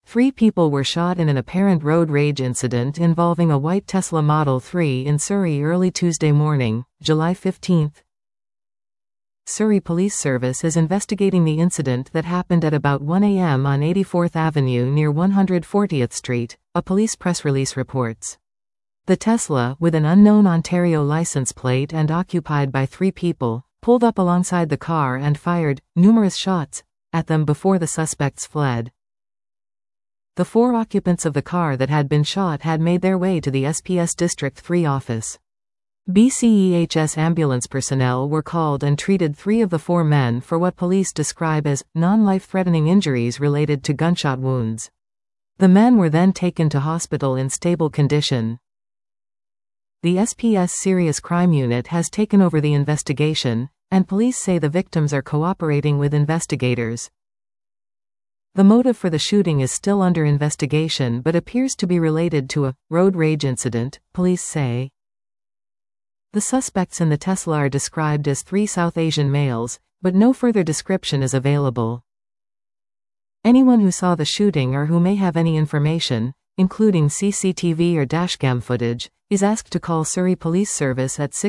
3 people were shot in an apparent road rage incident involving a white Tesla Model 3 in Surrey early Tuesday morning, July 15. Surrey Police Service is investigating the incident that happened at about 1 a.m. on 84th Avenue near 140th Street, a police press release reports. The Tesla, with an unknown Ontario license plate and occupied by 3 people, pulled up alongside the car and fired numerous shots at them before the suspects fled. The 4 occupants of the car that had been shot had made their way to the SPS District 3 office. BCEHS ambulance personnel were called and treated 3 of the 4 men for what police describe as non-life-threatening injuries related to gunshot wounds. The men were then taken to hospital in stable condition. The SPS Serious Crime Unit has taken over the investigation, and police say the victims are cooperating with investigators. The motive for the shooting is still under investigation but appears to be related to a road rage incident, police say. The suspects in the Tesla are described as 3 South Asian males, but no further description is available. Anyone who saw the shooting or who may have any information, including CCTV or dashcam footage, is asked to call Surrey Police Service at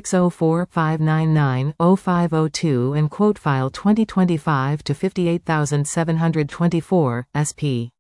604-599-0502 and quote file 2025 to 58724, SP.